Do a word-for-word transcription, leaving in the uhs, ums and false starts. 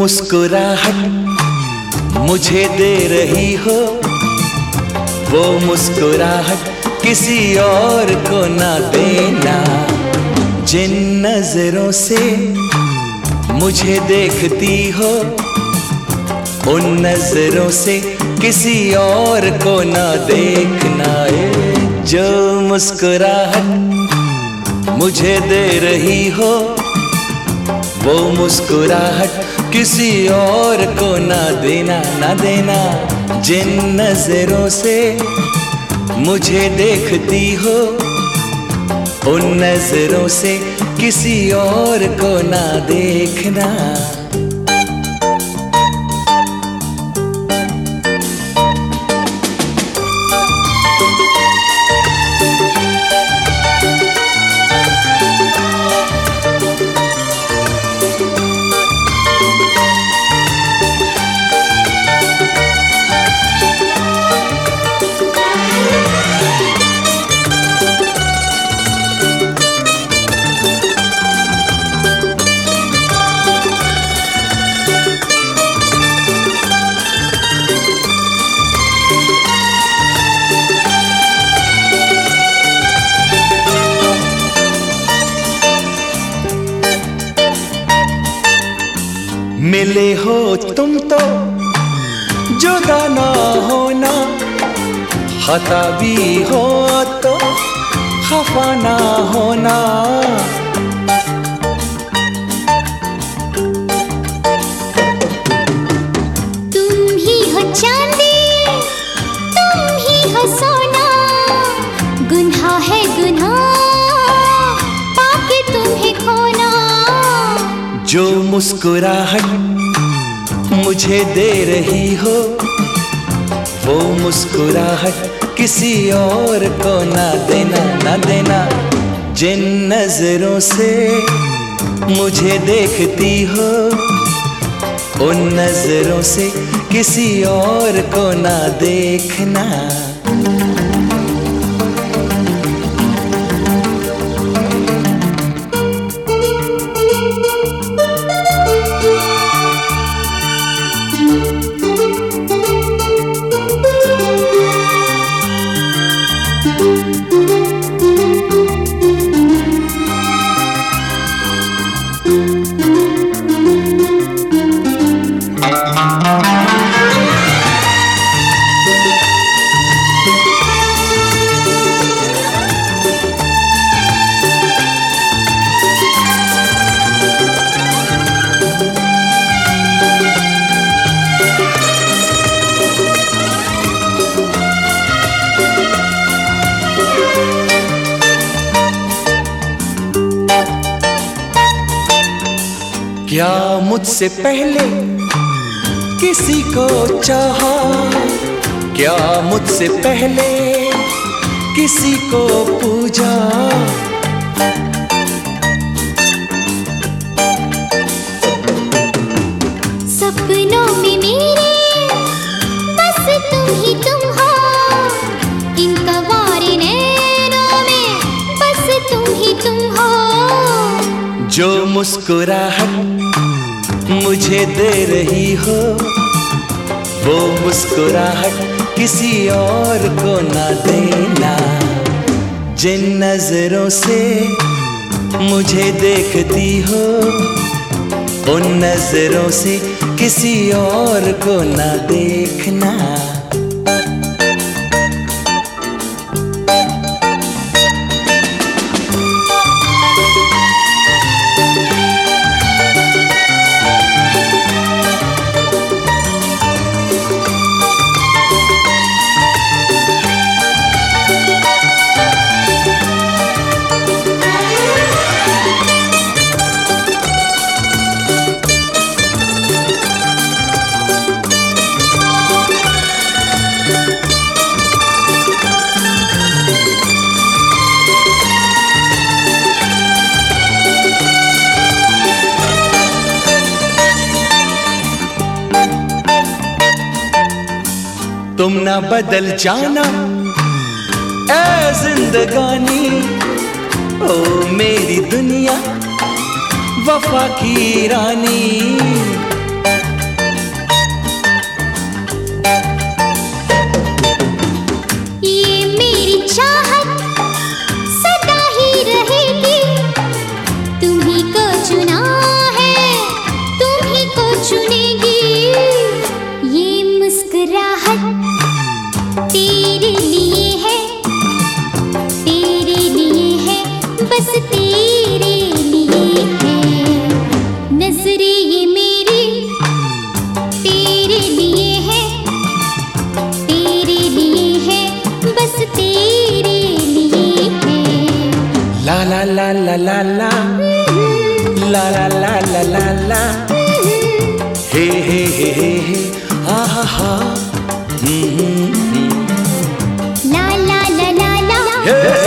मुस्कुराहट मुझे दे रही हो, वो मुस्कुराहट किसी और को ना देना। जिन नजरों से मुझे देखती हो, उन नजरों से किसी और को ना देखना। जो मुस्कुराहट मुझे दे रही हो, वो मुस्कुराहट किसी और को ना देना, ना देना। जिन नजरों से मुझे देखती हो, उन नजरों से किसी और को ना देखना। मिले हो तुम तो जुदा ना होना, खता भी हो तो खफा ना होना। तुम ही हो चांदी, तुम ही हो सोना, गुनाह है गुनाह पाके तुम्हें खोना। जो मुस्कुराहट मुझे दे रही हो, वो मुस्कुराहट किसी और को ना देना, ना देना। जिन नजरों से मुझे देखती हो, उन नजरों से किसी और को ना देखना। क्या मुझसे पहले किसी को चाहा, क्या मुझसे पहले किसी को पूजा। सपनों में मेरे बस तुम ही तुम हो, इन कवारे नैनों में बस तुम ही तुम हो। जो मुस्कुराहट मुझे दे रही हो, वो मुस्कुराहट किसी और को ना देना। जिन नजरों से मुझे देखती हो, उन नजरों से किसी और को ना देखना। तुम ना बदल जाना ऐ जिंदगानी, ओ मेरी दुनिया वफा की रानी। ला ला ला ला ला ला ला ला ला ला हे हे हे हे हे हा हा हा ला ला ला ला ला हे